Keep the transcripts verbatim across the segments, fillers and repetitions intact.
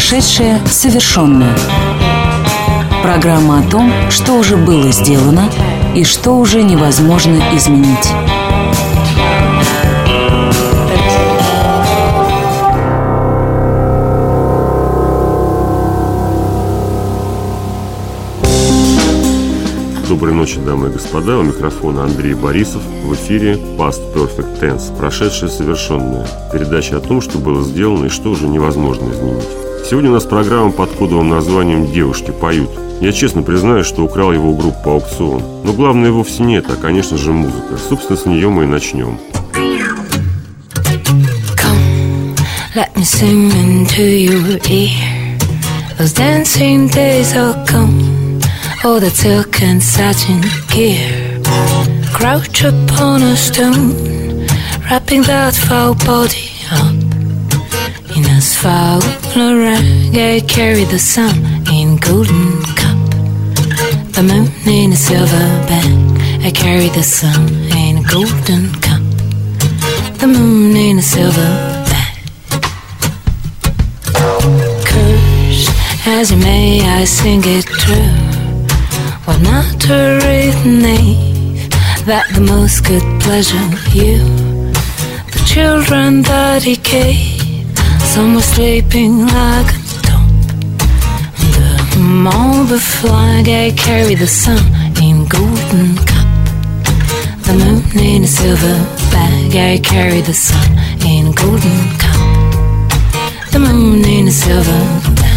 Прошедшее совершенное. Программа о том, что уже было сделано и что уже невозможно изменить. Доброй ночи, дамы и господа. У микрофона Андрей Борисов. В эфире Past Perfect Tense. Прошедшее совершенное. Передача о том, что было сделано и что уже невозможно изменить. Сегодня у нас программа под кодовым названием «Девушки поют». Я честно признаюсь, что украл его у группы «Аукцион». Но главное вовсе не это, а, конечно же, музыка. Собственно, с нее мы и начнем. Come, let me sing into your ear. Those dancing days are gone. Oh, that silk and satin gear. Crouch upon a stone, wrapping that foul body up in asphalt rag. I carry the sun in golden cup, the moon in a silver bag. I carry the sun in a golden cup, the moon in a silver bag. Curse as you may, I sing it true. What matter if nave that the most good pleasure you? The children that he gave, some were sleeping like a top. The marble flag, I carry the sun in golden cup, the moon in a silver bag. I carry the sun in golden cup, the moon in a silver bag.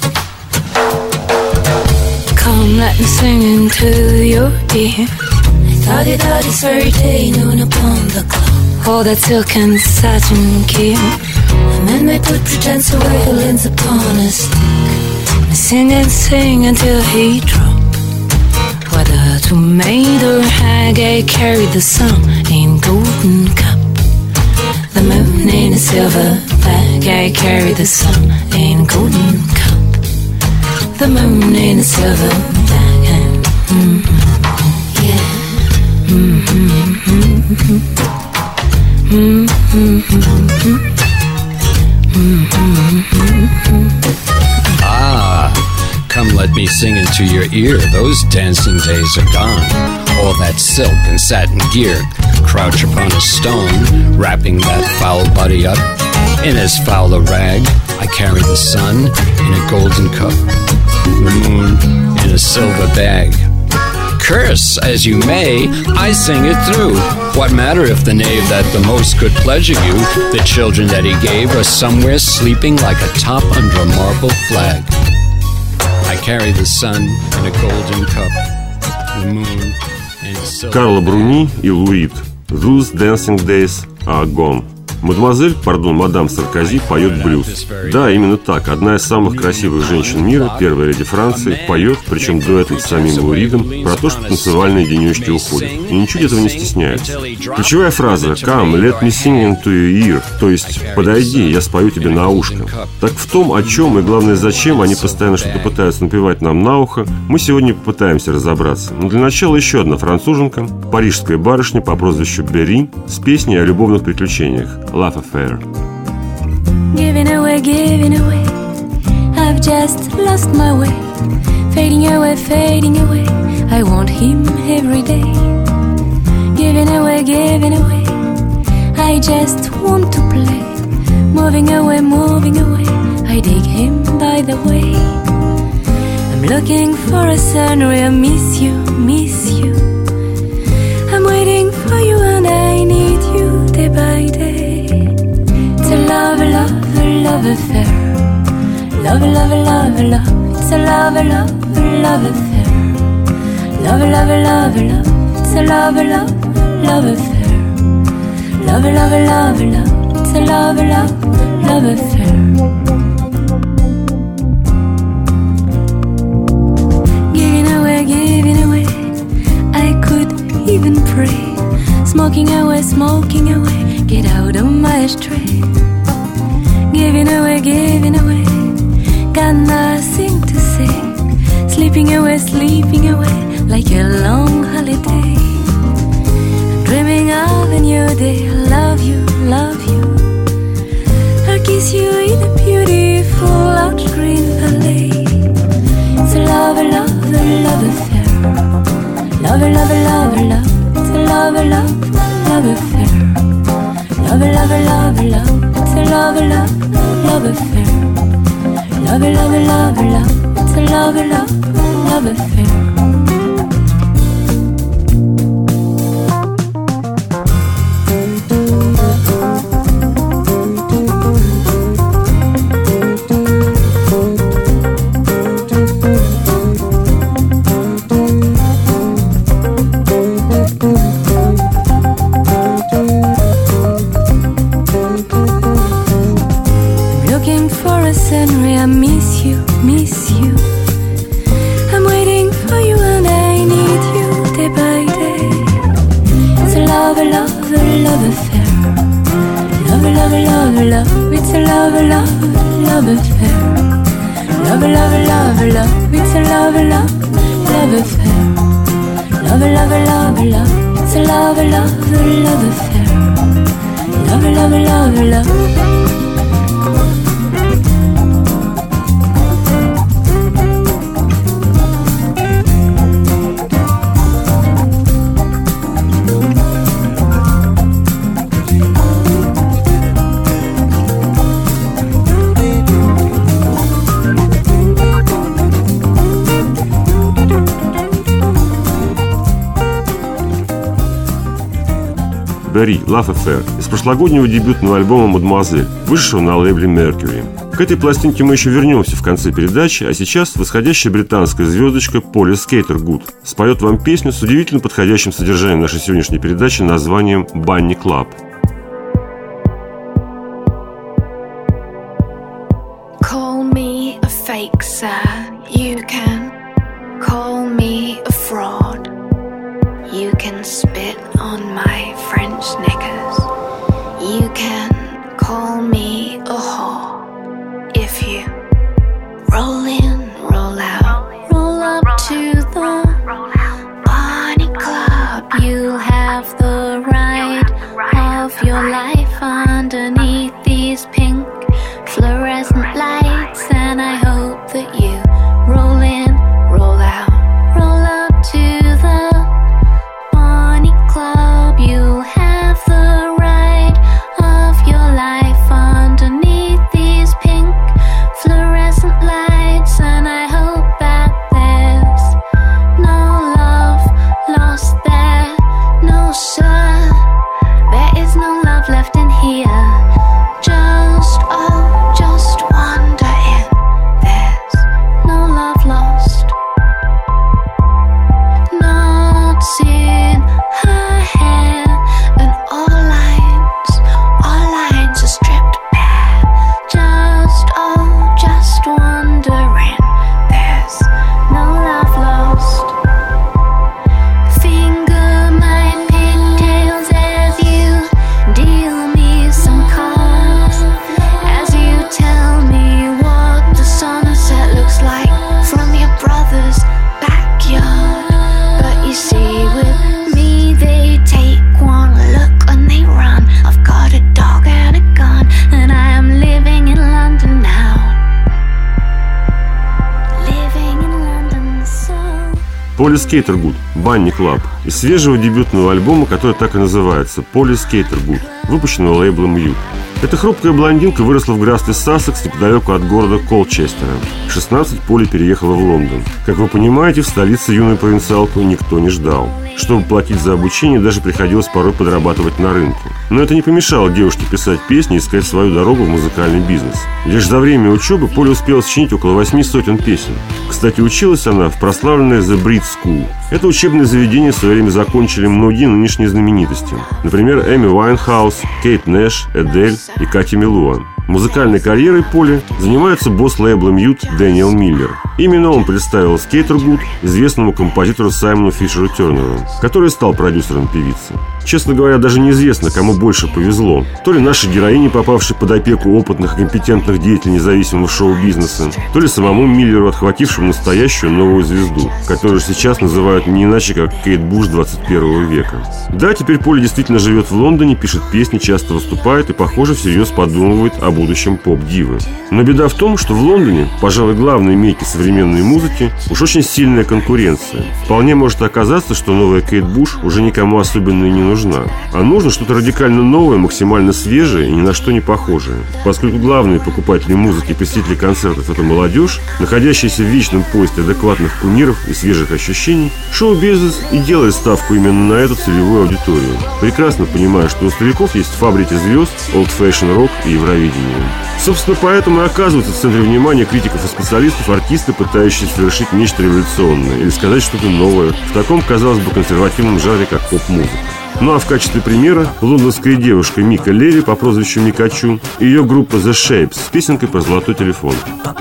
Come, let me sing into your ear. Thotty-thotty's very day, noon upon the clock. All that silk and satin gear. The men may put pretense away, violins upon a stick. I sing and sing until he drop. Whether to maid or hag, I carry the sun in golden cup, the moon in a silver bag. I carry the sun in golden cup, the moon in a silver bag. Mm-hmm. Yeah. Mm-hmm. Mm-hmm. Mm-hmm. Ah, come let me sing into your ear. Those dancing days are gone. All that silk and satin gear. Crouch upon a stone, wrapping that foul body up in as foul a rag. I carry the sun in a golden cup, the moon in a silver bag. Curse as you may, I sing it through. What matter if the knave that the most could pleasure you? The children that he gave are somewhere sleeping like a top under a marble flag. I carry the sun in a golden cup, the moon in a silver. Карла Бруни и Луид. Those dancing days are gone. Мадемуазель, пардон, мадам Саркози поет блюз. Да, именно так. Одна из самых красивых женщин мира, первая леди Франции, поет, причем дуэтом с самим Луридом, про то, что танцевальные денечки уходят. И ничуть этого не стесняется. Ключевая фраза «Come, let me sing into your ear», то есть «Подойди, я спою тебе на ушко». Так в том, о чем и, главное, зачем они постоянно что-то пытаются напевать нам на ухо, мы сегодня попытаемся разобраться. Но для начала еще одна француженка, парижская барышня по прозвищу Бери, с песней о любовных приключениях. Love Affair. Giving away, giving away, I've just lost my way. Fading away, fading away, I want him every day. Giving away, giving away, I just want to play. Moving away, moving away, I dig him by the way. I'm looking for a sun where I miss you, miss you. I'm waiting for you and I need you day by day. It's a love, love, love affair. Love, love, love, love. It's a love, love, love affair. Love, love, love, love. It's a love, love, love affair. Love, love, love, love. It's a love, love, love affair. Giving away, giving away, I could even pray. Smoking away, smoking away, get out of my ashtray. Giving away, giving away, got nothing to say. Sleeping away, sleeping away, like a long holiday. I'm dreaming of a new day. I love you, love you. I'll kiss you in a beautiful outro. green valley. It's a love, love, love affair. Love, love, love, love. It's a love, love, love affair. Love, love, love, love. It's a love, love, love affair. Love, love, love, love. It's a love, love, love affair. I miss you, miss you. I'm waiting for you and I need you day by day. It's a love, love, love affair. Love, love, love, love. It's a love, love, love affair. Love, love, love, love. It's a love, love, love affair. Love, love, love, love. It's a love, love, love affair. Love, love, love, love. Барри, Love Affair, из прошлогоднего дебютного альбома «Мадемуазель», вышедшего на лейбле Mercury. К этой пластинке мы еще вернемся в конце передачи, а сейчас восходящая британская звездочка Поли Скейтер-Гуд споет вам песню с удивительно подходящим содержанием нашей сегодняшней передачи названием «Bunny Club». Call me a fake, sir. You can call me a fraud. You can spit on my French knickers. You can call me a whore. If you roll in, roll out, roll up to the Bunny Club, you'll have the ride of your life underneath these pink fluorescent lights. And I hope that you roll in, roll out, roll up to the Bunny Club. You'll have the ride of your life underneath these pink fluorescent lights. And I hope that there's no love lost there. No, sir, there is no love left in here. Just, oh, just wander in. There's no love lost. Knots in her hair, and all lines, all lines are stripped bare. Just, oh, just wondering. There's no love lost. Finger my pigtails as you deal me some cards, as you tell me what the sunset looks like from your brother's backyard. But you see, with me they take one look and they run. I've got a dog and a gun, and I am living in London now. Living in London, so... Поли Скейтер-Гуд, «Bunny Club» из свежего дебютного альбома, который так и называется «Поли Скейтер-Гуд», выпущенного лейблом Mute. Эта хрупкая блондинка выросла в графстве Сассекс неподалеку от города Колчестера. В шестнадцать Поли переехала в Лондон. Как вы понимаете, в столице юную провинциалку никто не ждал. Чтобы платить за обучение, даже приходилось порой подрабатывать на рынке. Но это не помешало девушке писать песни и искать свою дорогу в музыкальный бизнес. Лишь за время учебы Поли успела сочинить около восьми сотен песен. Кстати, училась она в прославленной The Brit School. Это учебное заведение в свое время закончили многие нынешние знаменитости. Например, Эми Уайнхаус, Кейт Нэш, Эдель и Кати Мелуан. Музыкальной карьерой Поли занимается босс лейбла Mute Дэниел Миллер. Именно он представил Skater Good известному композитору Саймону Фишеру Тернеру, который стал продюсером певицы. Честно говоря, даже неизвестно, кому больше повезло. То ли нашей героине, попавшей под опеку опытных и компетентных деятелей независимого шоу-бизнеса, то ли самому Миллеру, отхватившему настоящую новую звезду, которую сейчас называют не иначе, как Кейт Буш двадцать первого века. Да, теперь Поли действительно живет в Лондоне, пишет песни, часто выступает и, похоже, всерьез подумывает о будущем поп-дивы. Но беда в том, что в Лондоне, пожалуй, главной мейке современной музыки, уж очень сильная конкуренция. Вполне может оказаться, что новая Кейт Буш уже никому особенно и не нужна. А нужно что-то радикально новое, максимально свежее и ни на что не похожее. Поскольку главные покупатели музыки и посетители концертов – это молодежь, находящаяся в вечном поиске адекватных кумиров и свежих ощущений, шоу-бизнес и делает ставку именно на эту целевую аудиторию, прекрасно понимая, что у стариков есть фабрики звезд, олд-фэшн рок и Евровидение. Собственно, поэтому и оказываются в центре внимания критиков и специалистов артисты, пытающиеся совершить нечто революционное или сказать что-то новое в таком, казалось бы, консервативном жанре, как поп-музыка. Ну а в качестве примера лондонская девушка Мика Леви по прозвищу Микачу и ее группа The Shapes с песенкой про золотой телефон.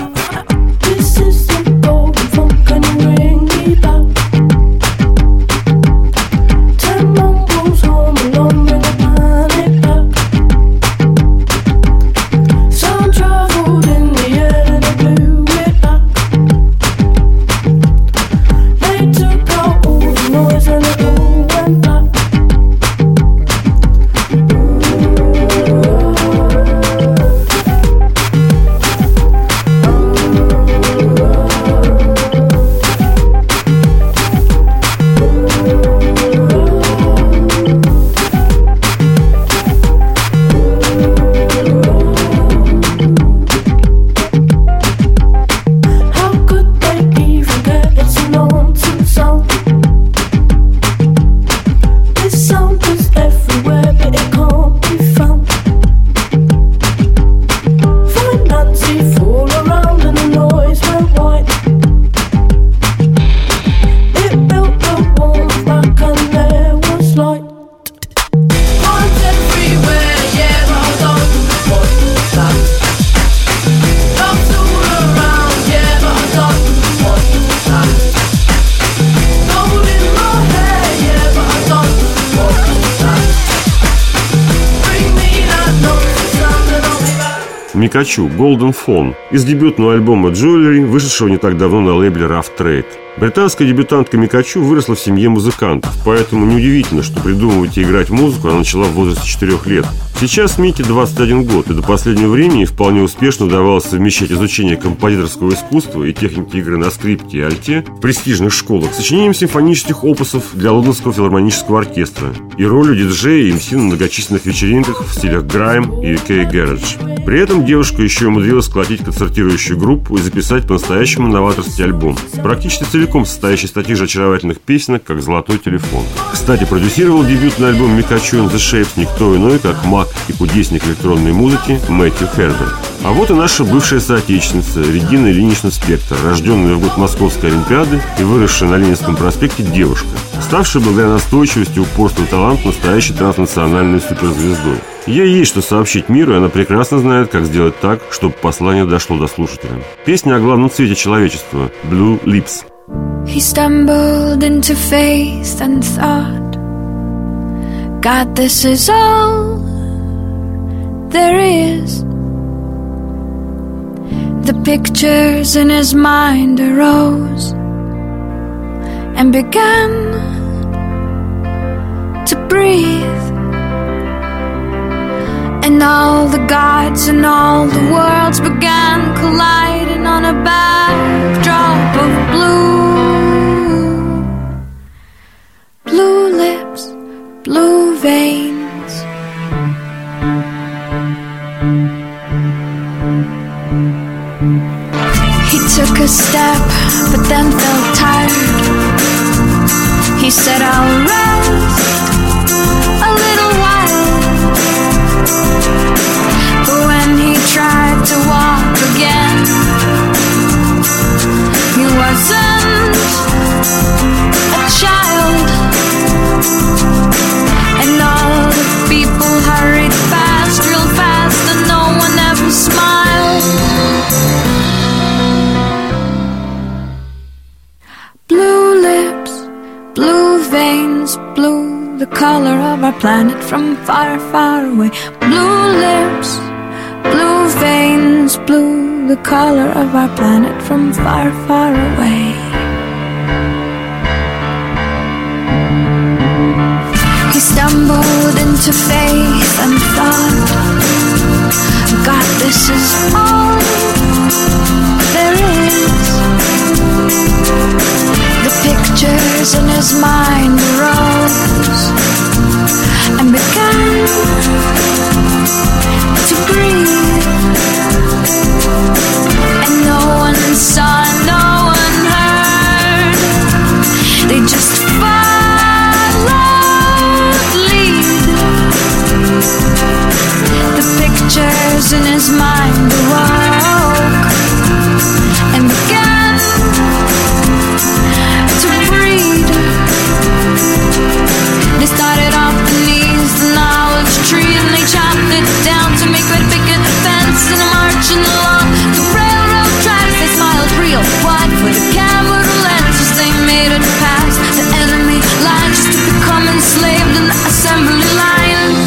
Микачу Golden Phone из дебютного альбома Jewelry, вышедшего не так давно на лейбле Rough Trade. Британская дебютантка Микачу выросла в семье музыкантов, поэтому неудивительно, что придумывать и играть музыку она начала в возрасте четырёх лет. Сейчас Мике двадцать один год, и до последнего времени вполне успешно удавалось совмещать изучение композиторского искусства и техники игры на скрипке и альте в престижных школах с сочинением симфонических опусов для Лондонского филармонического оркестра и ролью диджея и эм си на многочисленных вечеринках в стилях грайм и ю кей Garage. При этом девушка еще умудрилась сколотить концертирующую группу и записать по-настоящему новаторский альбом, практически целиком состоящий из таких же очаровательных песенок, как «Золотой телефон». Кстати, продюсировал дебютный альбом Микачу and the Shapes никто иной, как маг и кудесник электронной музыки Мэтью Херберт. А вот и наша бывшая соотечественница Регина Ильинична-Спектор, рожденная в год Московской Олимпиады и выросшая на Ленинском проспекте девушка, ставшая благодаря настойчивости, упорству и таланту настоящей транснациональной суперзвездой. Ей есть что сообщить миру, и она прекрасно знает, как сделать так, чтобы послание дошло до слушателя. Песня о главном цвете человечества – Blue Lips. He stumbled into faith and thought, God, this is all there is. The pictures in his mind arose and began to breathe. And all the gods and all the worlds began colliding on a backdrop of blue. Blue lips, blue veins. He took a step, but then felt tired. He said, I'll rest a little while. But when he tried to walk again, veins, blue, the color of our planet from far, far away. Blue lips, blue veins, blue, the color of our planet from far, far away. He stumbled into faith and thought, God, this is all there is. The pictures in his mind arose and began to breathe. And no one saw, no one heard. They just followed lead. The pictures in his mind awoke and began to breed. They started off beneath the knowledge tree, and they chopped it down to make red picket fence and a marching along the railroad tracks. They smiled real wide for the camera lenses. They made it past the enemy lines just to become enslaved in the assembly lines.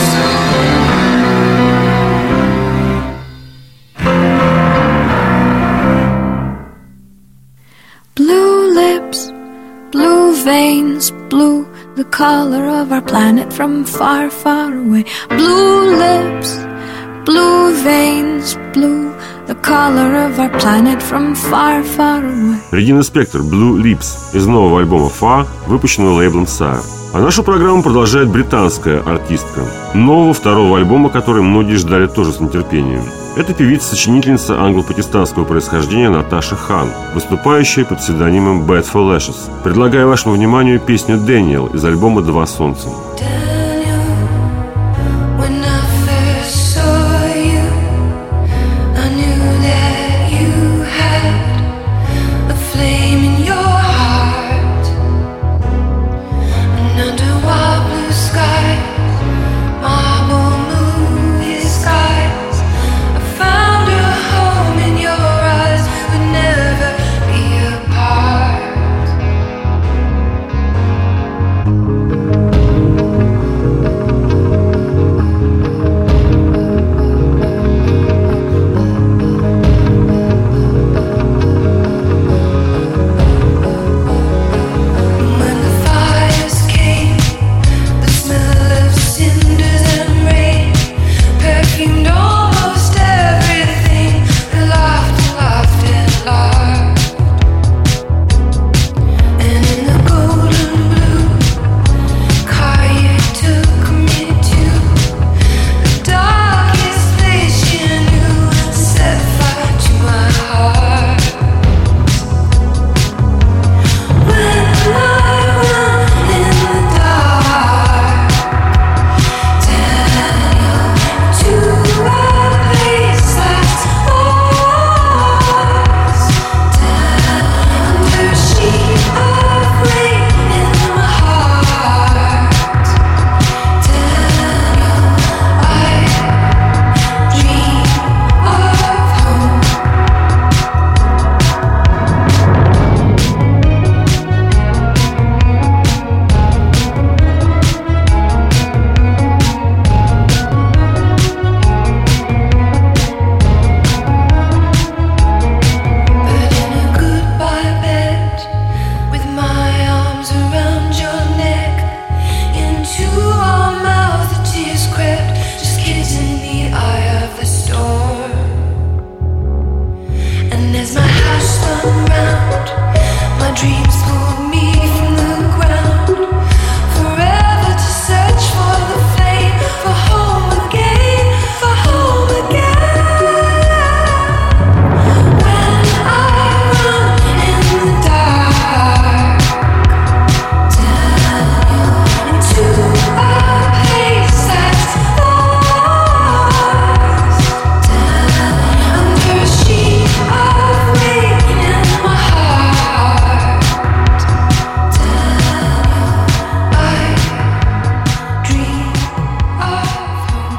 Blue lips, blue veins, blue, the color of our planet from far, far away. Blue lips, blue veins, blue, the color of our planet from far, far away. Регина Спектор, Blue Lips, из нового альбома Fa, выпущенного лейблом Sire. А нашу программу продолжает британская артистка, нового второго альбома, который многие ждали тоже с нетерпением. Это певица-сочинительница англо-пакистанского происхождения Наташа Хан, выступающая под псевдонимом Bad for Lashes. Предлагаю вашему вниманию песню «Дэниел» из альбома «Два солнца».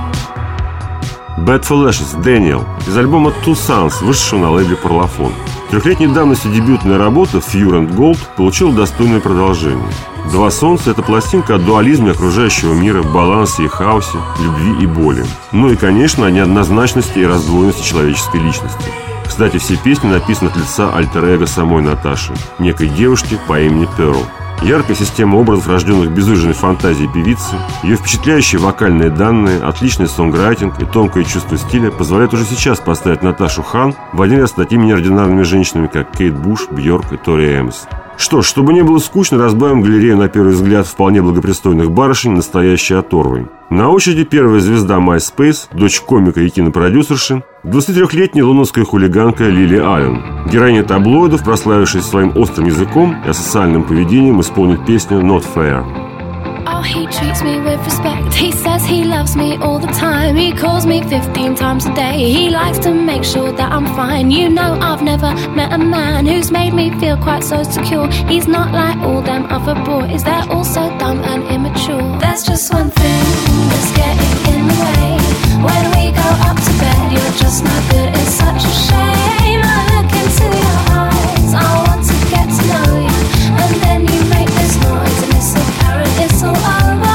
Bad for Lashes, Дэниел, из альбома Two Sons, вышедшего на лейбле Parlophone. Трехлетней давности дебютная работа «Fure and Gold» получила достойное продолжение. «Два солнца» — это пластинка о дуализме окружающего мира, балансе и хаосе, любви и боли. Ну и, конечно, о неоднозначности и раздвоенности человеческой личности. Кстати, все песни написаны от лица альтер-эго самой Наташи, некой девушки по имени Перл. Яркая система образов, рожденных безудержной фантазией певицы, ее впечатляющие вокальные данные, отличный сонграйтинг и тонкое чувство стиля позволяют уже сейчас поставить Наташу Хан в один ряд с такими неординарными женщинами, как Кейт Буш, Бьорк и Тори Эмос. Что ж, чтобы не было скучно, разбавим галерею, на первый взгляд, вполне благопристойных барышень настоящей оторвой. На очереди первая звезда MySpace, дочь комика и кинопродюсерши, двадцатитрёхлетняя лондонская хулиганка Лили Аллен. Героиня таблоидов, прославившись своим острым языком и асоциальным поведением, исполнит песню «Not Fair». Oh, he treats me with respect. He says he loves me all the time. He calls me fifteen times a day. He likes to make sure that I'm fine. You know, I've never met a man who's made me feel quite so secure. He's not like all them other boys. They're all so dumb and immature. There's just one thing that's getting in the way. When we go up to bed, you're just no good. It's such a shame. I look into your eyes. I want to get to know you. And then you make this noise and it's apparent it's all over.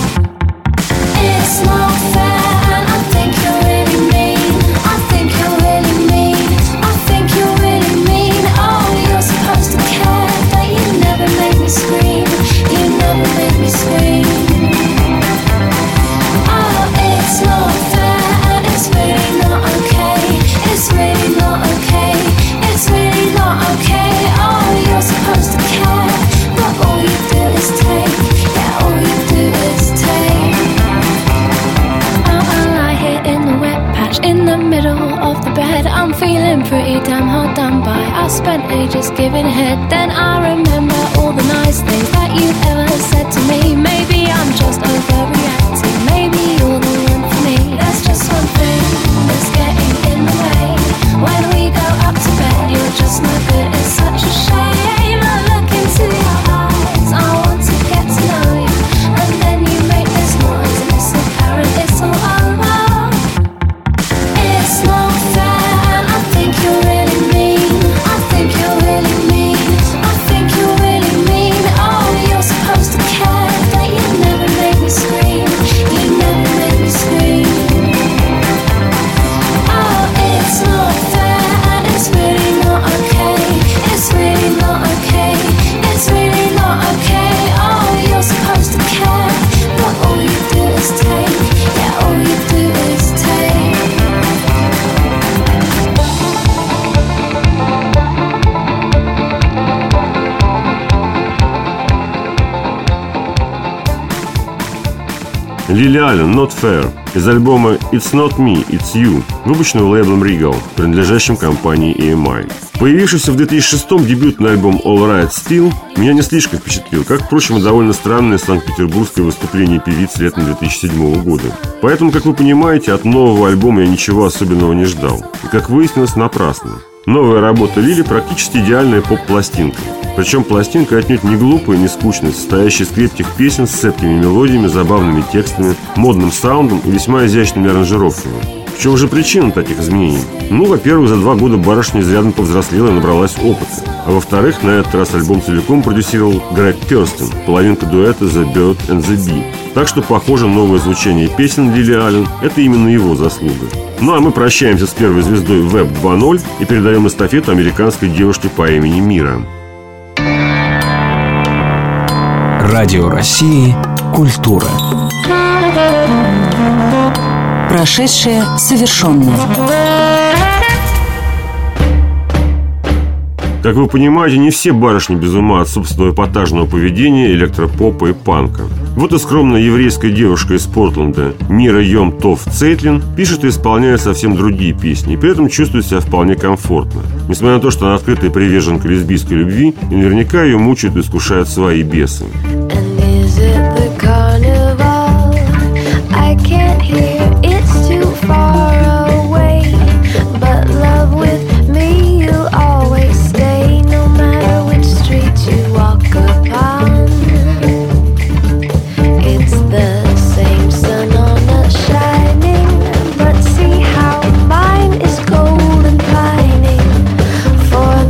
It's not fair and I think you're really mean. I think you're really mean. I think you're really mean. Oh, you're supposed to care, but you never make me scream. You never make me scream. Oh, it's not fair and it's really not okay. It's really not okay. It's really not okay. Oh, you're supposed to care, but all you do is take. Yeah, all you do is take. Oh, I lie here in the wet patch in the middle of the bed. I'm feeling pretty damn hard done by. I spent ages giving head. Then I remember all the nice things that you've ever said to me. Maybe I'm just overreacting. Maybe you're the one for me. There's just one thing that's getting in the way. When we go up to bed, you're just no good. It's such a shame. I look into your eyes. I want to get to know you. And then you make this noise and it's apparent it's all over. It's not fair and I think you're really mean. I think you're really mean. I think you're really mean. Oh, you're supposed to care, but you never make me scream. You never make me scream. Oh, it's not fair and it's really not okay. It's really not okay. It's really not okay. Oh, you're supposed to care, but all you do is take. Yeah, all you do is take. Лили Аллен, «Not Fair» из альбома «It's Not Me, It's You», выпущенного лейблом Regal, принадлежащим компании и эм ай. Появившийся в две тысячи шестом дебютный альбом «All Right Still» меня не слишком впечатлил, как, впрочем, и довольно странное санкт-петербургское выступление певицы летом две тысячи седьмого года. Поэтому, как вы понимаете, от нового альбома я ничего особенного не ждал. И, как выяснилось, напрасно. Новая работа Лили практически идеальная поп-пластинка. Причем пластинка отнюдь не глупая и не скучная, состоящая из крепких песен с цепкими мелодиями, забавными текстами, модным саундом и весьма изящными аранжировками. В чем же причина таких изменений? Ну, во-первых, за два года барышня изрядно повзрослела и набралась опыта. А во-вторых, на этот раз альбом целиком продюсировал Грег Кёрстен, половинка дуэта The Bird and the Bee. Так что, похоже, новое звучание песен Лили Аллен – это именно его заслуга. Ну а мы прощаемся с первой звездой Веб два ноль и передаем эстафету американской девушке по имени Мира. Радио России «Культура». Прошедшее совершенно. Как вы понимаете, не все барышни без ума от собственного эпатажного поведения, электропопа и панка. Вот и скромная еврейская девушка из Портленда Мира Йом Тов Цейтлин пишет и исполняет совсем другие песни, и при этом чувствует себя вполне комфортно. Несмотря на то, что она открытая приверженка лесбийской любви, и наверняка ее мучают и искушают свои бесы. For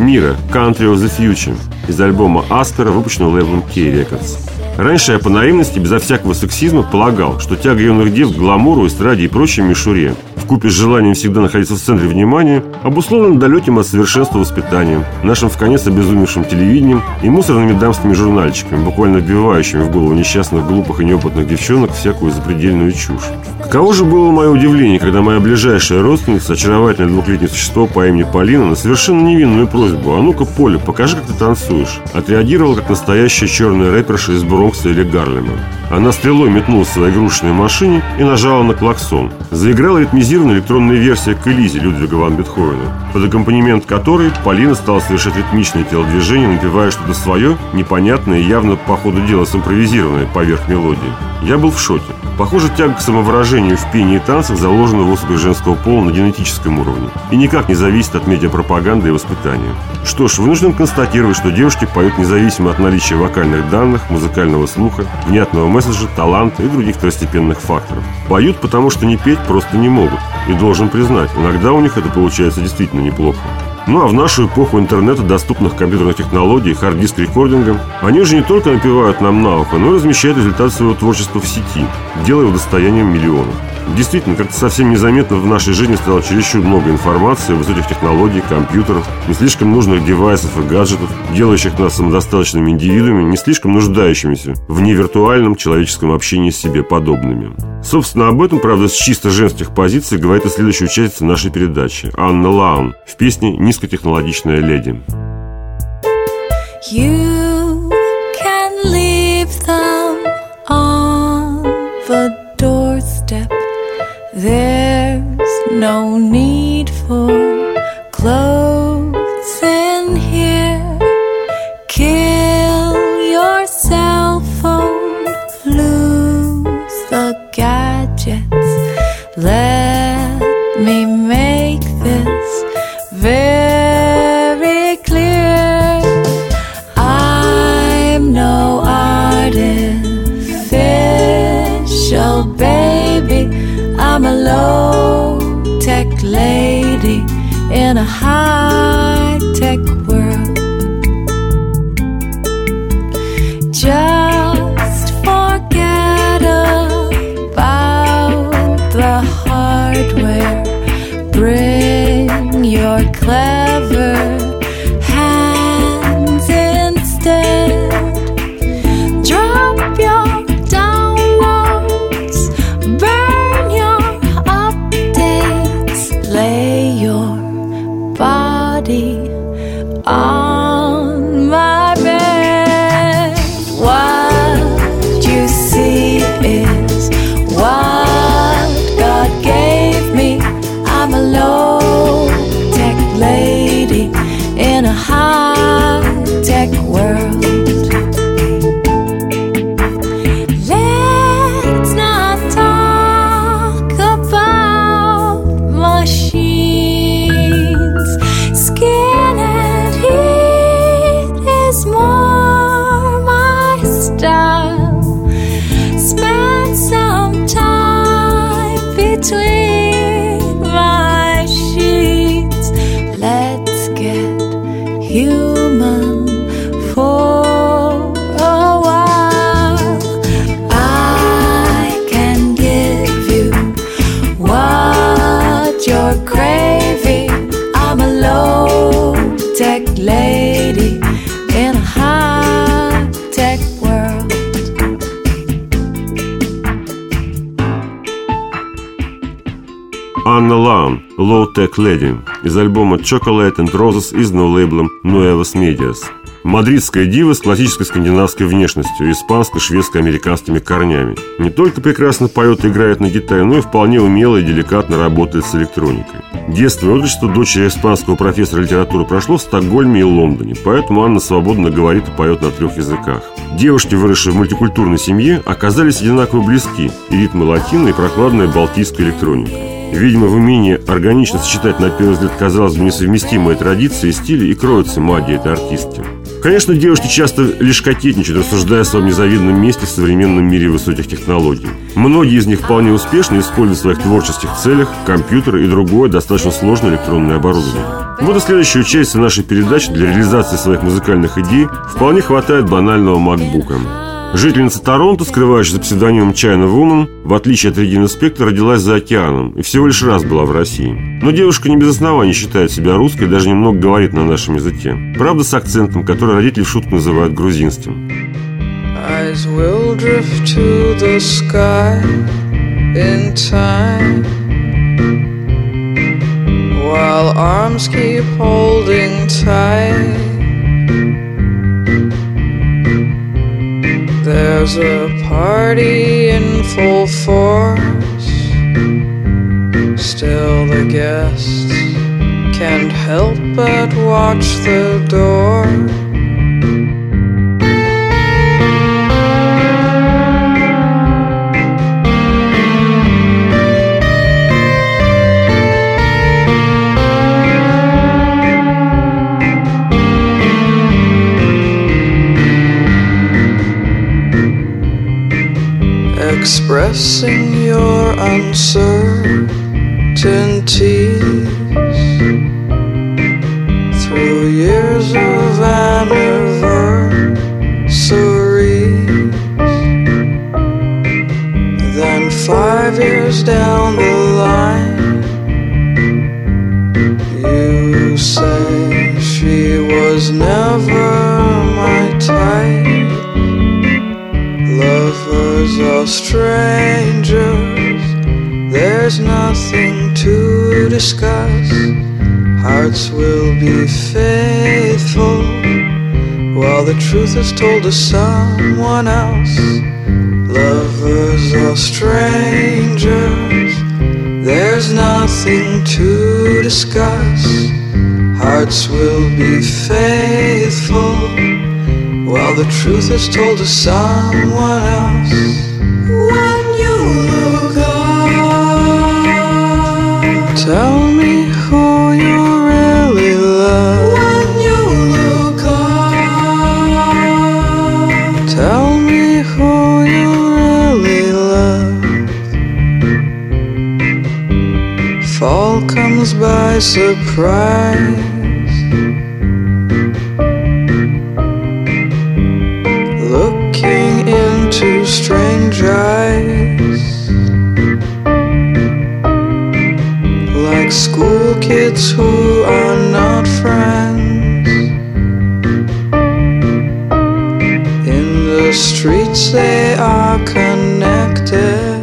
Мира «Country of the Future» из альбома Аспера, выпущенного лейблом K Records. Раньше я по наивности, безо всякого сексизма, полагал, что тяга юных дев к гламуру, эстраде и прочей мишуре, вкупе с желанием всегда находиться в центре внимания, обусловлено далеким от совершенства воспитанием, нашим вконец обезумевшим телевидением и мусорными дамскими журнальчиками, буквально вбивающими в голову несчастных, глупых и неопытных девчонок всякую запредельную чушь. Каково же было мое удивление, когда моя ближайшая родственница, очаровательное двухлетнее существо по имени Полина, на совершенно невинную просьбу: «А ну-ка, Поля, покажи, как ты танцуешь», отреагировала как настоящая черная рэперша из Бронкса или Гарлема. Она стрелой метнулась в своей игрушечной машине и нажала на клаксон. Заиграла ритмизированная электронная версия к Элизе Людвига ван Бетховена, под аккомпанемент которой Полина стала совершать ритмичные телодвижения, напевая что-то свое, непонятное и явно по ходу дела симпровизированное поверх мелодии. Я был в шоке. Похоже, тяга к самовыражению в пении и танцах заложена в особях женского пола на генетическом уровне и никак не зависит от медиапропаганды и воспитания. Что ж, вынужден констатировать, что девушки поют независимо от наличия вокальных данных, музыкального слуха, внятного месседжа, таланта и других второстепенных факторов. Поют, потому что не петь просто не могут. И должен признать, иногда у них это получается действительно неплохо. Ну а в нашу эпоху интернета, доступных компьютерных технологий и хард-диск-рекординга, они уже не только напевают нам на ухо, но и размещают результат своего творчества в сети, делая его достоянием миллионов. Действительно, как-то совсем незаметно в нашей жизни стало чересчур много информации, высоких технологий, компьютеров, не слишком нужных девайсов и гаджетов, делающих нас самодостаточными индивидуумами, не слишком нуждающимися в невиртуальном человеческом общении с себе подобными. Собственно, об этом, правда, с чисто женских позиций говорит и следующая участница нашей передачи, Анна Лаун, в песне «Низкотехнологичная леди». You can leave them on the doorstep. There's no need for clothes in here. Kill your cell phone, lose the gadgets. Let me make this very clear. I'm no artificial baby. I'm a low-tech lady in a high-tech world. Just forget about the hardware. Bring your clever hands instead. Drop your downloads, burn your updates, lay your body on my bed. What you see is what God gave me. I'm a low-tech lady in a high-tech world. Let's not talk about machines. Skin and heat is more my style. Spend some time between my sheets. Let's get human for a while. I can give you what you're craving. I'm a low-tech lady in a high-tech world. Анна Лаун, Low-Tech Lady, из альбома Chocolate and Roses, изданного лейблом Nuevas Medias. Мадридская дива с классической скандинавской внешностью, испанско-шведско-американскими корнями. Не только прекрасно поет и играет на гитаре, но и вполне умело и деликатно работает с электроникой. Детство и отрочество дочери испанского профессора литературы прошло в Стокгольме и Лондоне, поэтому Анна свободно говорит и поет на трех языках. Девушки, выросшие в мультикультурной семье, оказались одинаково близки: и ритмы латино, и прохладная балтийская электроника. Видимо, в умении органично сочетать, на первый взгляд, казалось бы, несовместимые традиции и стили и кроется магия этой артистки. Конечно, девушки часто лишь кокетничают, рассуждая о своем незавидном месте в современном мире высоких технологий. Многие из них вполне успешно используют в своих творческих целях компьютеры и другое достаточно сложное электронное оборудование. Вот и следующую часть нашей передачи. Для реализации своих музыкальных идей вполне хватает банального макбука. Жительница Торонто, скрывающаяся за псевдонимом China Woman, в отличие от Регины Спектор, родилась за океаном и всего лишь раз была в России. Но девушка не без оснований считает себя русской и даже немного говорит на нашем языке. Правда, с акцентом, который родители в шутку называют грузинским. Eyes will drift to the sky in time, while arms keep holding tight. There's a party in full force, still the guests can't help but watch the door. Expressing your uncertainties through years of anniversaries. Then five years down the line, you say she was never my type. Lovers are strangers, there's nothing to discuss. Hearts will be faithful while the truth is told to someone else. Lovers are strangers, there's nothing to discuss. Hearts will be faithful while the truth is told to someone else. When you look up, tell me who you really love. When you look up, tell me who you really love. Fall comes by surprise. Strange eyes, like school kids who are not friends. In the streets they are connected.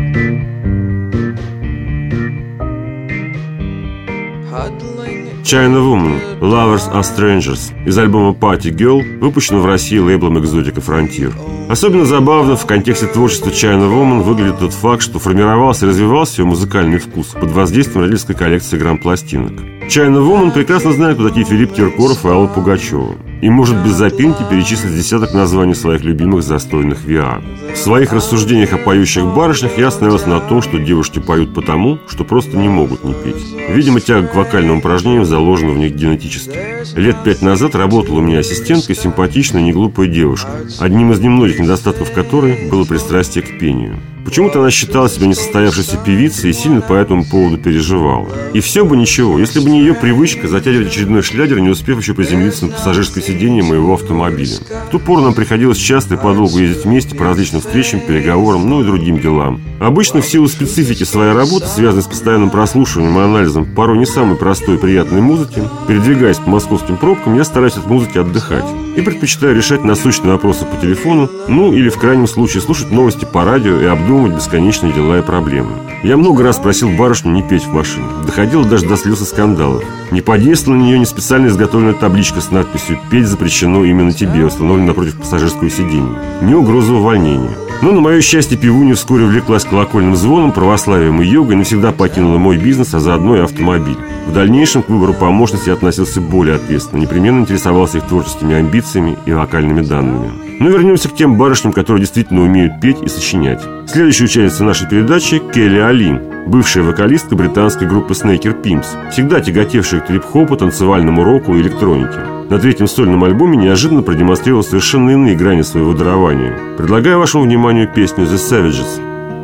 China Woman – Lovers are Strangers из альбома Party Girl, выпущенного в России лейблом Exotica Frontier. Особенно забавно в контексте творчества China Woman выглядит тот факт, что формировался и развивался ее музыкальный вкус под воздействием родительской коллекции грамм-пластинок. China Woman прекрасно знает, кто такие Филипп Киркоров и Алла Пугачева, и может без запинки перечислить десяток названий своих любимых застойных ви ар. В своих рассуждениях о поющих барышнях я остановился на том, что девушки поют потому, что просто не могут не петь. Видимо, тяга к вокальным упражнениям заложена в них генетически. Лет пять назад работала у меня ассистенткой, симпатичная и неглупая девушка, одним из немногих недостатков которой было пристрастие к пению. Почему-то она считала себя несостоявшейся певицей и сильно по этому поводу переживала. И все бы ничего, если бы не ее привычка затягивать очередной шлягер, не успев еще приземлиться на пассажирское сиденье моего автомобиля. В ту пору нам приходилось часто и подолгу ездить вместе по различным встречам, переговорам, ну и другим делам. Обычно в силу специфики своей работы, связанной с постоянным прослушиванием и анализом порой не самой простой и приятной музыки, передвигаясь по московским пробкам, я стараюсь от музыки отдыхать и предпочитаю решать насущные вопросы по телефону, ну или в крайнем случае слушать новости по радио и обдумывать бесконечные дела и проблемы. Я много раз просил барышню не петь в машине. Доходило даже до слез и скандалов. Не подействовала на нее ни специально изготовленная табличка с надписью «Петь запрещено именно тебе», установленная напротив пассажирского сиденья, ни угрозы увольнения. Но, на мое счастье, певунья вскоре увлеклась колокольным звоном, православием и йогой и навсегда покинула мой бизнес, а заодно и автомобиль. В дальнейшем к выбору помощницы я относился более ответственно, непременно интересовался их творческими амбициями и вокальными данными. Но вернемся к тем барышням, которые действительно умеют петь и сочинять. Следующая участница нашей передачи – Келли Али, бывшая вокалистка британской группы Snaker Pimps, всегда тяготевшая к трип-хопу, танцевальному року и электронике. На третьем сольном альбоме неожиданно продемонстрировала совершенно иные грани своего дарования. Предлагаю вашему вниманию песню The Savages.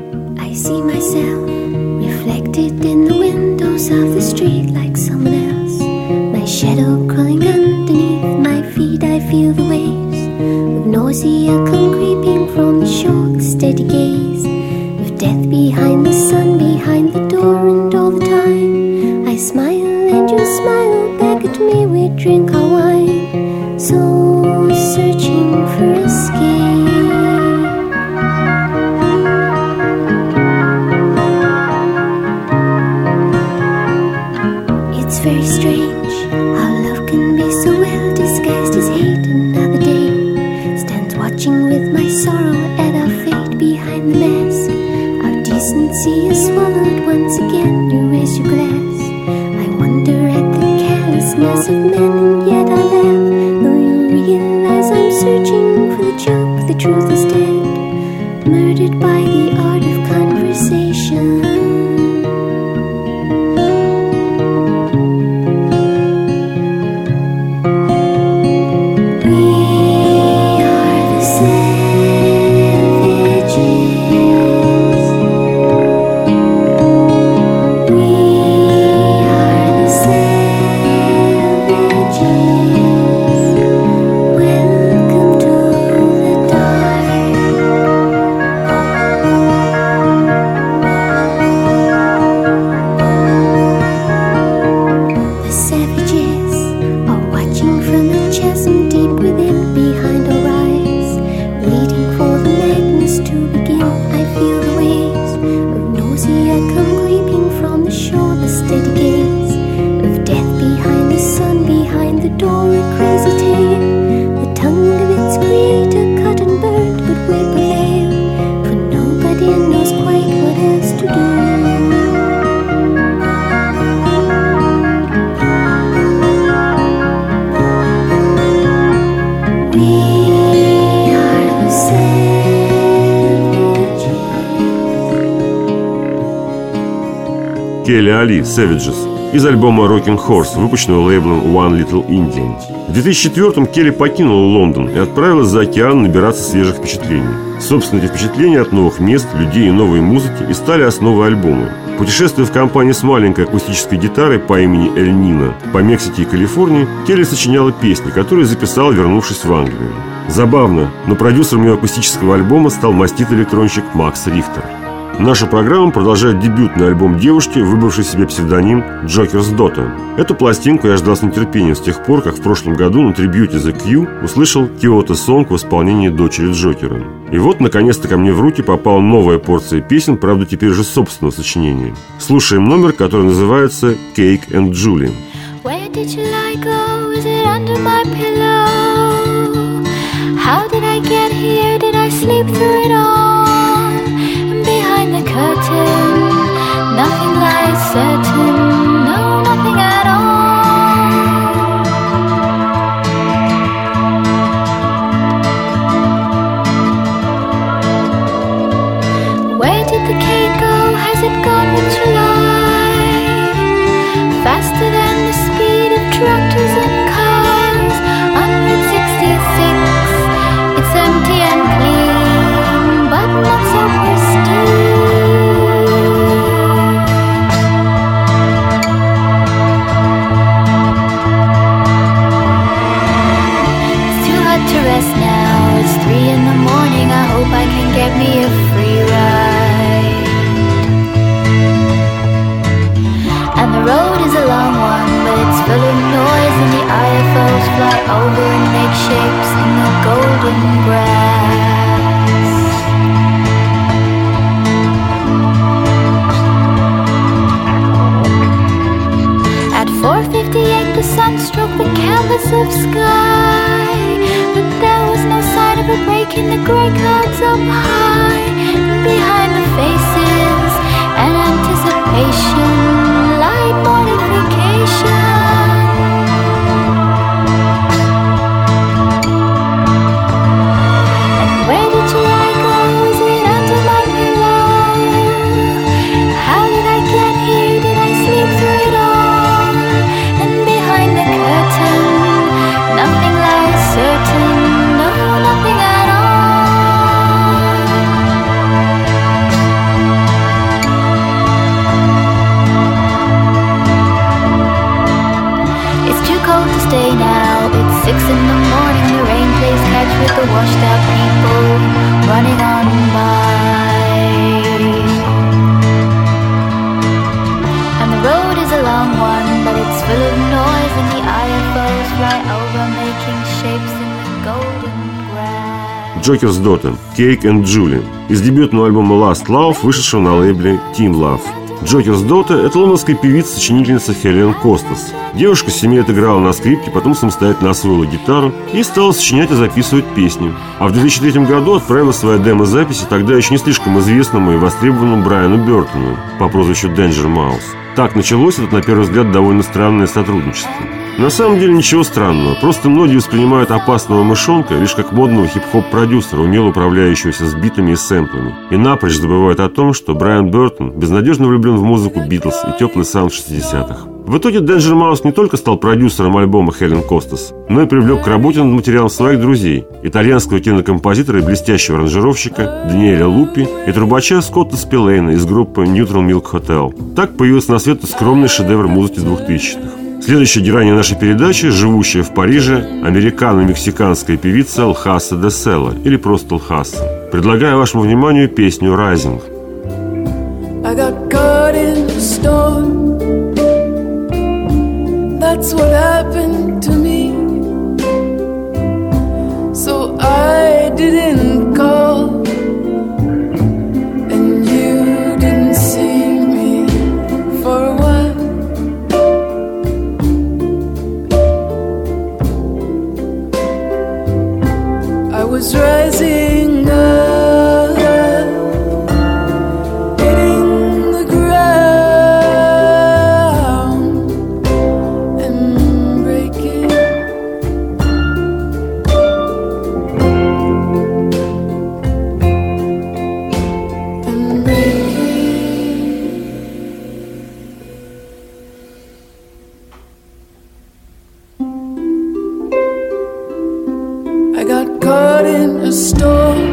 I see myself reflected in the windows of the street like someone else. My nosy I come creeping from the shore, the steady gaze of death behind the sun, behind the door, and all the time I smile and you smile back at me. We drink our wine, so searching for escape. It's very strange how love can be so well disguised as hate. Another day stands watching with my sorrow at our fate behind the mask. Our decency is swallowed once again. You raise your glass. I wonder at the carelessness of men, and yet I laugh. Though you realize I'm searching for the joke, the truth is dead, murdered by the art of conversation. Келли Али «Savages» из альбома «Rocking Horse», выпущенного лейблом One Little Indian. В две тысячи четвёртом Келли покинула Лондон и отправилась за океан набираться свежих впечатлений. Собственно, эти впечатления от новых мест, людей и новой музыки и стали основой альбома. Путешествуя в компании с маленькой акустической гитарой по имени Эль Нино по Мексике и Калифорнии, Келли сочиняла песни, которые записала, вернувшись в Англию. Забавно, но продюсером ее акустического альбома стал маститый электронщик Макс Рихтер. Нашу программу продолжает дебютный альбом девушки, выбравшей себе псевдоним Joker's Daughter. Эту пластинку я ждал с нетерпением с тех пор, как в прошлом году на трибьюте The Q услышал Kyoto Song в исполнении дочери Джокера. И вот, наконец-то, ко мне в руки попала новая порция песен, правда, теперь же собственного сочинения. Слушаем номер, который называется Cake and Julie. Where did you like go? Is it under my pillow? How did I get here? Did I sleep through it all? Behind the curtain, nothing lies certain, no, nothing at all. Where did the cake go? Has it gone with July? Faster than the speed of tractors and cars on Route sixty-six. It's empty and clean, but not so pristine. It's too hot to rest now. It's three in the morning. I hope I can get me a free ride. And the road is a long one, but it's full of noise, and the I F Os fly over and make shapes in the golden grass. At four fifty-eight the sun struck the canvas of sky, but there was no sign of a break in the grey clouds up high. Behind the faces and anticipation, light mortification. And where did you I go? Is it under my pillow? How did I get here? Did I sleep through it all? And behind the curtain, nothing lies certain, no, nothing at all. It's too cold to stay now. It's six in the morning. The rain plays always catch with the washed out people running on by. And the road is a long one, but it's full of noise, and the I F Os fly over making shapes in the golden grass. Joker's Daughter, Cake and Julie из дебютного альбома Last Love, вышедшего на лейбле Team Love. Joker's Daughter – это лондонская певица-сочинительница Хелен Костас. Девушка семь лет играла на скрипке, потом самостоятельно освоила гитару и стала сочинять и записывать песни. А в две тысячи третьем году отправила свои демо-записи тогда еще не слишком известному и востребованному Брайану Бертону по прозвищу Danger Mouse. Так началось это, на первый взгляд, довольно странное сотрудничество. На самом деле ничего странного, просто многие воспринимают опасного мышонка лишь как модного хип-хоп-продюсера, умело управляющегося с битами и сэмплами, и напрочь забывают о том, что Брайан Бертон безнадежно влюблен в музыку Битлз и теплый саунд шестидесятых. В итоге Danger Mouse не только стал продюсером альбома Хелен Костас, но и привлек к работе над материалом своих друзей, итальянского кинокомпозитора и блестящего аранжировщика Даниэля Лупи и трубача Скотта Спиллейна из группы Neutral Milk Hotel. Так появился на свет скромный шедевр музыки двухтысячных. Следующая героиня нашей передачи, живущая в Париже, американо-мексиканская певица Лхаса де Села, или просто Лхаса. Предлагаю вашему вниманию песню «Rising». I got caught in a storm. That's what happened to me. So I didn't call, and you didn't see me for a while. I was rising up, hitting the ground and breaking. And breaking. I got caught in a storm.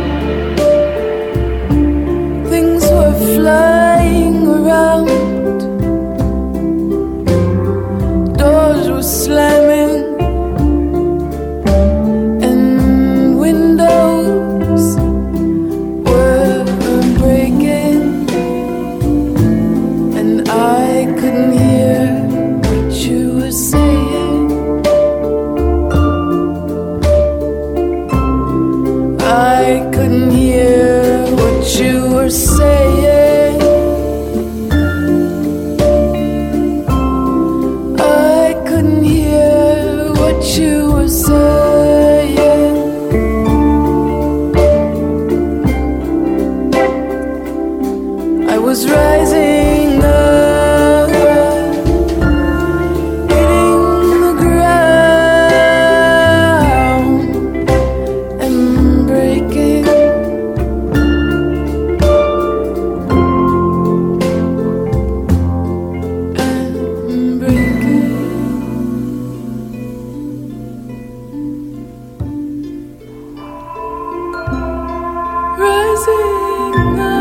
Things were flying around. Doors were slamming and windows were breaking, and I couldn't hear what you were saying. I couldn't hear what you were saying. I couldn't hear what you were saying. I was rising up, hitting the ground and breaking. And breaking. Rising up.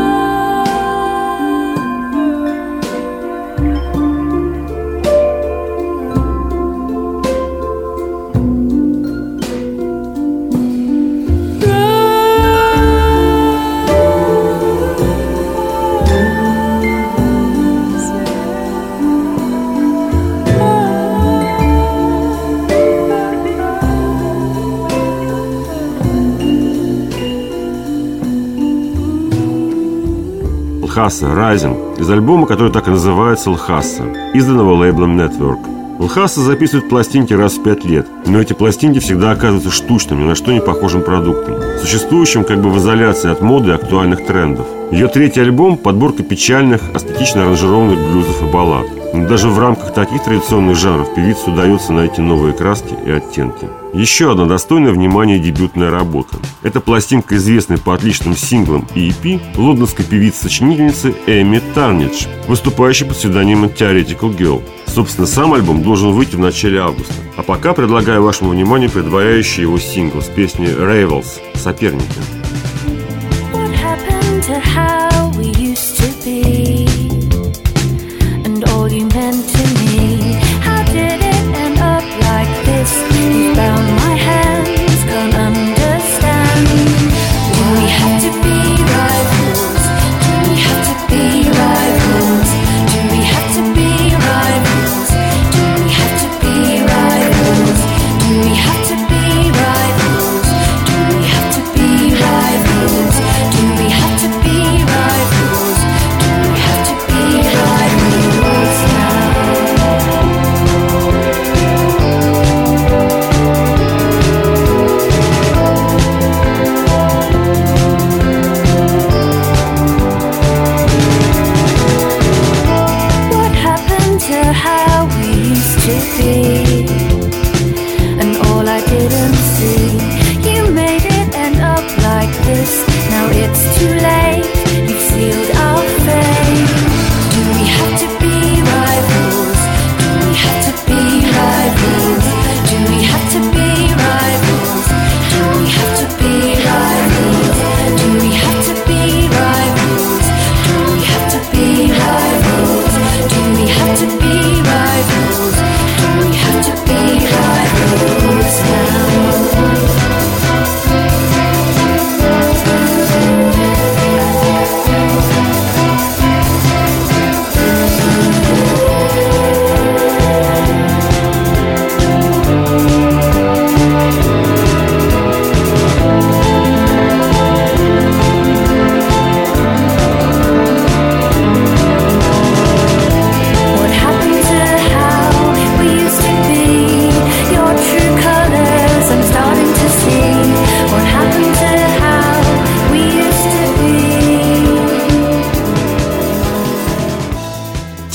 Лхаса «Rising» из альбома, который так и называется «Лхаса», изданного лейблом Network. Лхаса записывает пластинки раз в пять лет, но эти пластинки всегда оказываются штучным, ни на что не похожим продуктом, существующим как бы в изоляции от моды и актуальных трендов. Ее третий альбом – подборка печальных, аскетично аранжированных блюзов и баллад. Но даже в рамках таких традиционных жанров певице удается найти новые краски и оттенки. Еще одна достойная внимания дебютная работа. Это пластинка, известной по отличным синглам и и пи, лондонской певицы-сочинительницы Эми Тарнидж, выступающей под псевдонимом Theoretical Girl. Собственно, сам альбом должен выйти в начале августа. А пока предлагаю вашему вниманию предваряющий его сингл с песней «Rivals» «Соперники». To how we used to be, and all you meant to me. How did it end up like this? You found my hands gone under.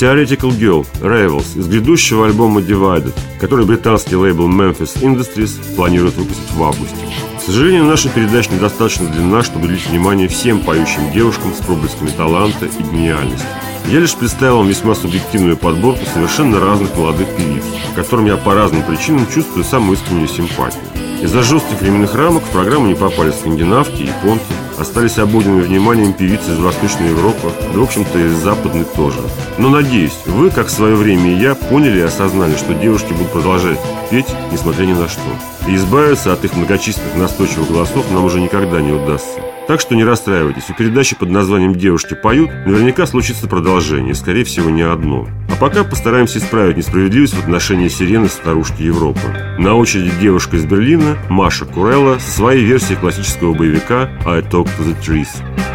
Theoretical Girl, Rivals из грядущего альбома Divided, который британский лейбл Memphis Industries планирует выпустить в августе. К сожалению, наша передача недостаточно длинна, чтобы уделить внимание всем поющим девушкам с проблесками таланта и гениальности. Я лишь представил вам весьма субъективную подборку совершенно разных молодых певиц, к которым я по разным причинам чувствую самую искреннюю симпатию. Из-за жестких временных рамок в программу не попали скандинавки, японки, остались обойденными вниманием певицы из Восточной Европы, да, в общем-то, и из Западной тоже. Но, надеюсь, вы, как в свое время и я, поняли и осознали, что девушки будут продолжать петь, несмотря ни на что. И избавиться от их многочисленных настойчивых голосов нам уже никогда не удастся. Так что не расстраивайтесь, у передачи под названием «Девушки поют» наверняка случится продолжение, скорее всего, не одно. А пока постараемся исправить несправедливость в отношении сирены старушки Европы. На очереди девушка из Берлина Маша Курелла со своей версией классического боевика «I Talk to the Trees».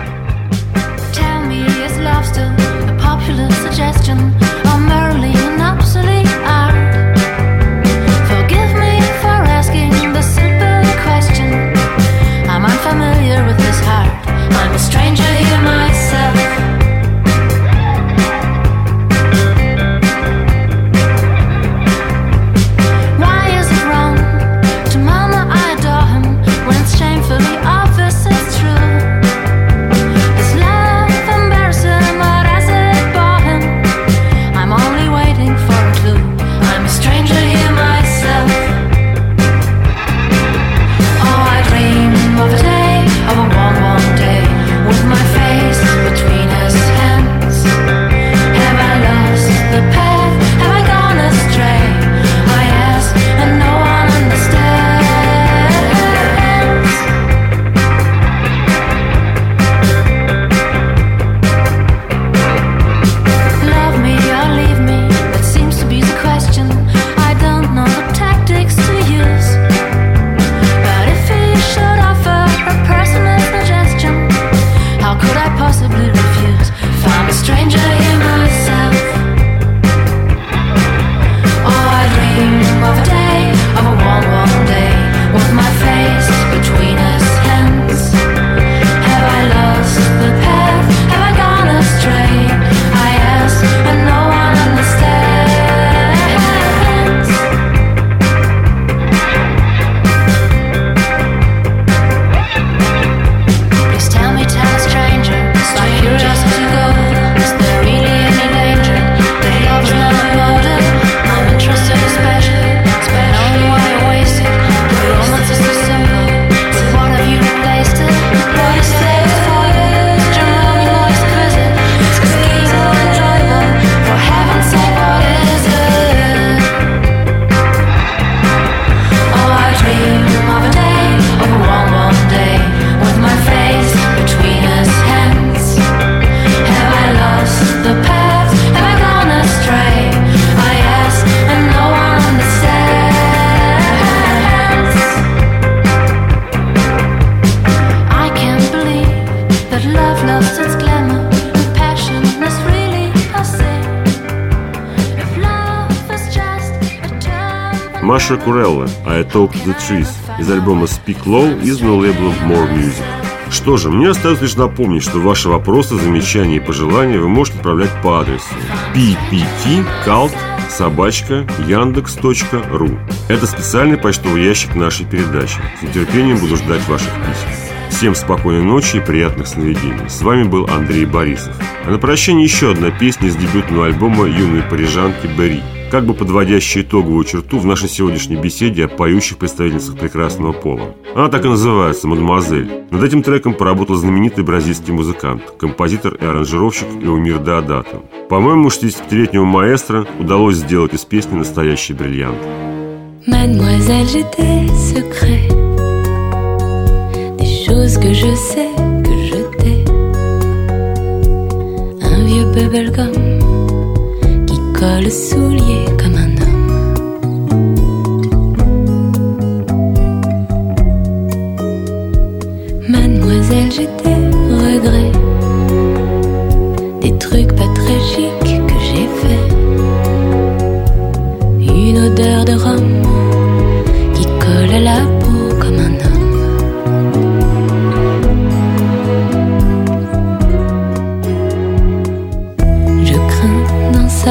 Маша Курелла «I Talk to the Trees» из альбома Speak Low, изданного лейблом More Music. Что же, мне остается лишь напомнить, что ваши вопросы, замечания и пожелания вы можете отправлять по адресу пи пи ти калт собака яндекс точка ру. Это специальный почтовый ящик нашей передачи. С нетерпением буду ждать ваших писем. Всем спокойной ночи и приятных сновидений. С вами был Андрей Борисов. А на прощание еще одна песня из дебютного альбома юной парижанки Берри, как бы подводящая итоговую черту в нашей сегодняшней беседе о поющих представительницах прекрасного пола. Она так и называется «Мадемуазель». Над этим треком поработал знаменитый бразильский музыкант, композитор и аранжировщик Эумир Деодато. По-моему, шестидесятипятилетнему маэстро удалось сделать из песни настоящий бриллиант. Mademoiselle, j'ai des secrets, des choses que je sais que je t'ai. Un vieux bubblegum qui colle soulier comme un homme. Mademoiselle, j'ai des regrets, des trucs pas très chics que j'ai fait. Une odeur de rhum qui colle à la peau comme un homme. Je crains dans sa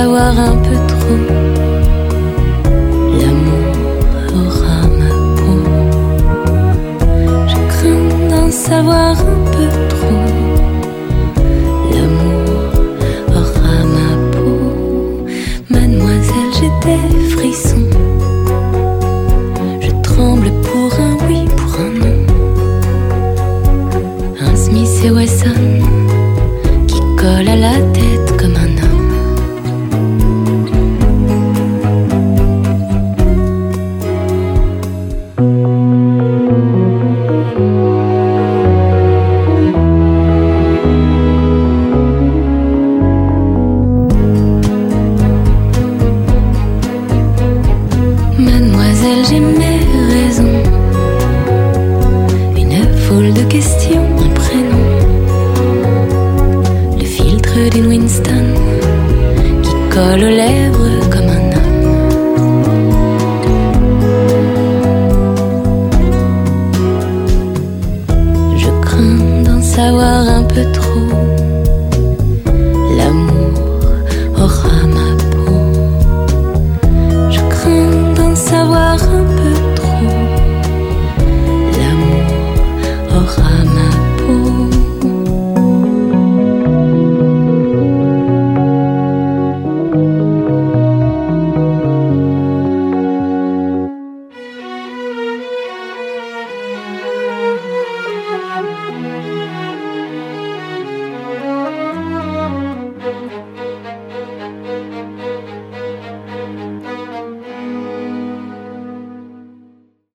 lesquelles j'ai mes raisons. Une foule de questions, un prénom. Le filtre d'une Winston qui colle aux lèvres.